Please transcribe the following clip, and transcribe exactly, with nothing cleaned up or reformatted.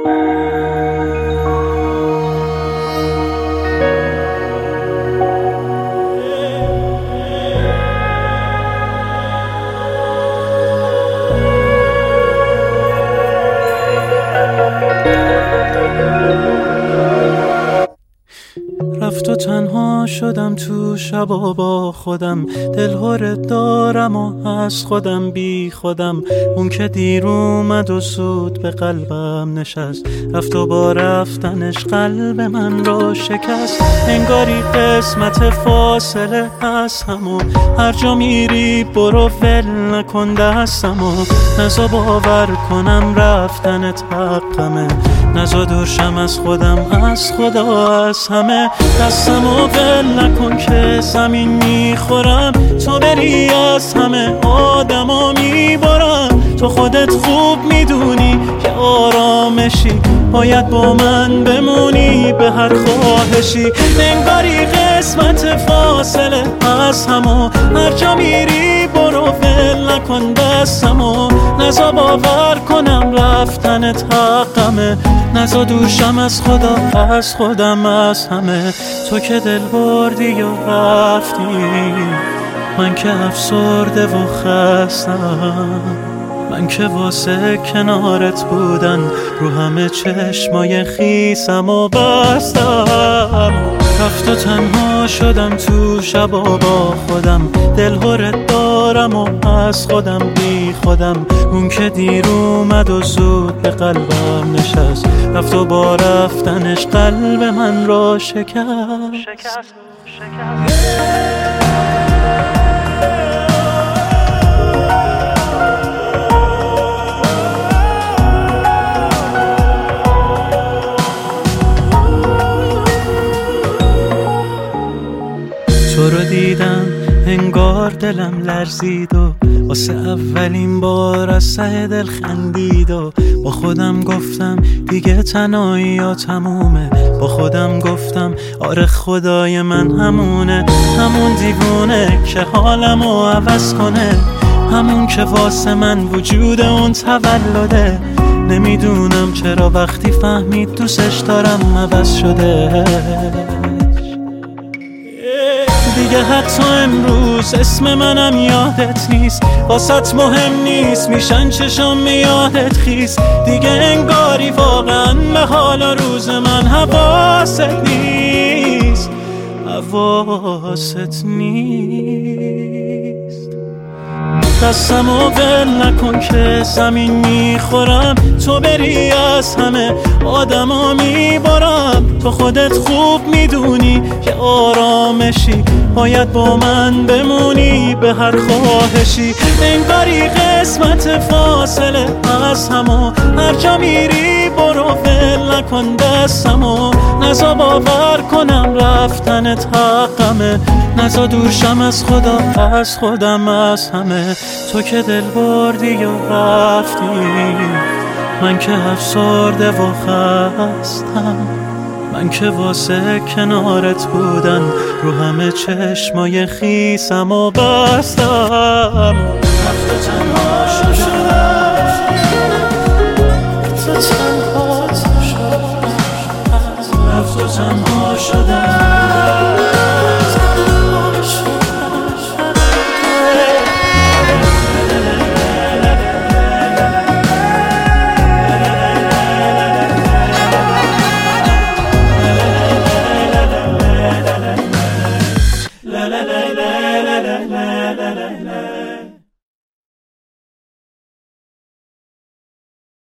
رفت و تنها شدم تو شبا با خودم، دلهور دارم و از خودم بی خودم. اون که دیر اومد و زود به قلبم نشست، رفت و با رفتنش قلب من رو شکست. انگاری قسمت فاصله از همون، هر جا میری برو ول نکن دستمو. نزا باور کنم رفتنت حقمه، نزا دورشم از خودم، از خدا، از همه. دستمو ول نکن که زمین میخورم، تو بری از همه آدما میبارم. تو خودت خوب میدونی که آرامشی، باید با من بمونی به هر خواهشی. انگاری قسمت فاصله از همو، هر جا میری برو ول نکن دستمو. نزا باور کنم رفتنت حقمه، نزا دورشم از خدا، از خودم، از همه. تو که دل بردی و رفتی، من که افسرده و خستم. من که واسه کنارت بودن رو همه چشمای خیسم و بستم. رفت و تنها شدم تو شبا با خودم، دلهورت دارم و از خودم بی خودم. اون که دیر اومد و زود به قلبم نشست، رفت و با رفتنش قلب من را شکست. شکست. شکست. تو رو دیدم انگار دلم لرزید و واسه اولین بار از ته دل خندید و با خودم گفتم دیگه تنهایی یا تمومه. با خودم گفتم آره خدای من همونه، همون دیوونه که حالمو عوض کنه، همون که واسه من وجود اون تولده. نمیدونم چرا وقتی فهمید دوستش دارم عوض شده. دیگه حتی امروز اسم منم یادت نیست، واسط مهم نیست میشن چشام یادت خیس. دیگه انگاری واقعا به حال روز من حواست نیست، حواست نیست. دستمو ول نکن که زمین میخورم، تو بری از همه آدما میبارم. تو خودت خوب میدونی که آرامشی، باید با من بمونی به هر خواهشی. انگاری قسمت فاصله از همو، هر جا میری برو ول نکن دستمو. نزا باور کنم رفتنت حقمه، نزا دورشم از خدا، از خودم، از همه. تو که دل بردی و رفتی، من که افسرده و خستم. من که واسه کنارت بودن رو همه چشمای خیسم و بستم. رفت و تنها شدم، رفت و تنها شدم، رفت و تنها شدم. La la la la la la la la.